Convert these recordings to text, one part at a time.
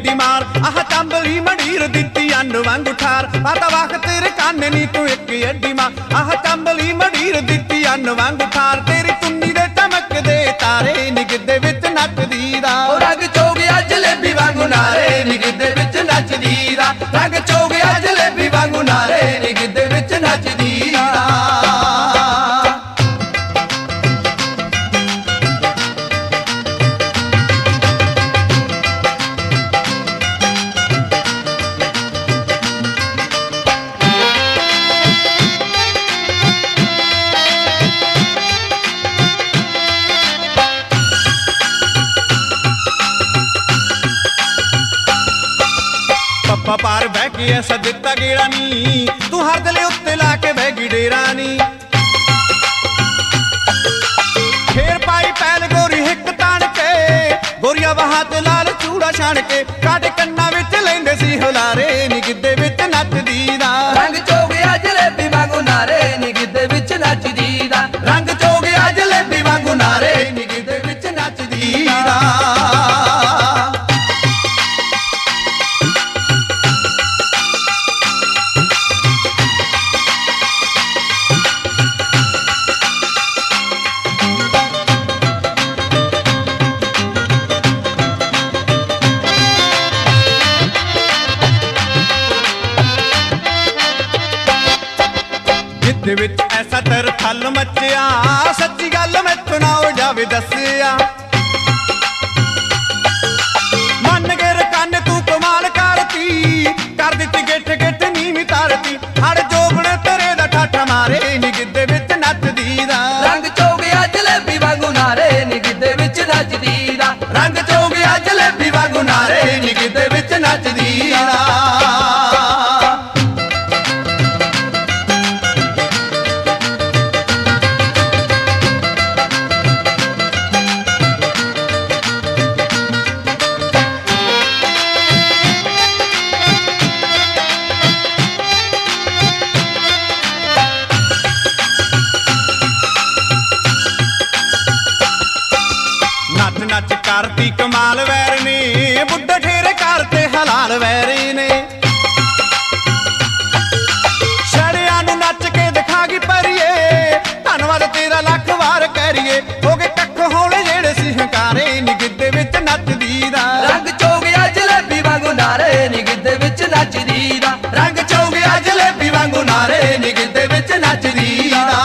AD मार आह चंबली मंडीर दित्ती अन्न वांगू ठार पता वख तेरे काने नी तू एक एडी मार आह चंबली मंडीर दित्ती अन्न वांगू ठार तेरी चुन्नी दे चमकदे तारे नी गिद्धे विच नचदी दा रंग चो गया जलेबी वांगू नारे नी गिद्धे विच नचदी दा रंग चो गया जलेबी वांगू नारे नी गिद्धे विच नचदी दा पप्पा पार बह के ऐसा दिता गेड़ा नी तू हर दले उत्ते लाके बह गई डेरा नी फेर पाई पैल गोरी हिक तान के गोरिया वहां ते लाल चूड़ा छाण के काटे कन्ना विच लैंदे सी हुलारे नी गिद्धे विच नचदी दा रंग चो गया जलेबी वांगू नारे नी गिद्धे विच नचदी दा रंग चो गया जलेबी वांगू नारे नी गिद्धे विच नचदी दा दे विच ऐसा तर थल मचिया सच्ची गल मैथों ना हो जावे दसिया मन के रकाने तू कमाल करती कर दित्ती गिठ गिठ नीवी तारती हड़ जोगण तेरे दा ठाठा मारे नी गिद्धे विच नचदी दा रंग चो गया जलेबी वांगू नारे नी गिद्धे विच नचदी दा रंग चो गया जलेबी वांगू नारे नी गिद्धे विच नचदी दा नच नच करती कमाल वैर ने बुड्ढे ठेरे करते हलाल वैरी ने छड़िया नू नच के दिखागी परिए धन्नवाद तेरा लख वार करिए हो गए कख होले जेड़े सी हंकारे नी गिद्धे विच नचदी दा रंग चो गया जलेबी वांगू नारे नी गिद्धे विच नचदी दा रंग चो गया जलेबी वांगू नारे नी गिद्धे विच नचदी दा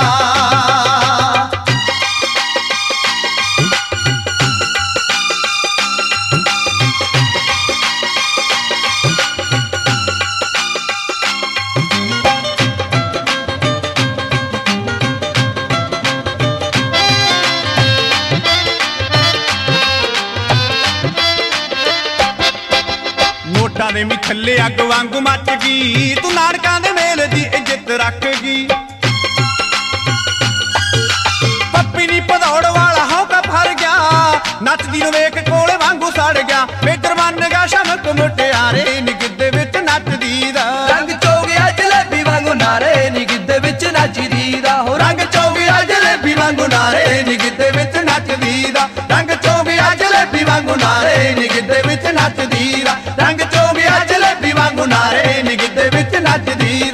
नोटां दे मी थल्ले अग वांगू मच गई तू नानकां दे मेल दी इज्जत रख गई पप्पी नी भदौड़ वाला हौका फर गया नचदी नू वेख कोले वांगू सड़ गया मेजर बन गया शमक मुटियारे नी गिद्धे विच नचदी दा रंग चो गया जलेबी वांगू नारे नी गिद्धे विच नचदी दा हो रंग चो गया जलेबी वांगू नारे नी गिद्धे विच नचदी दा रंग चो गया जलेबी वांगू नारे नी गिद्धे विच नचदी दा रंग चो गया जलेबी वांगू नारे नी गिद्धे विच नचदी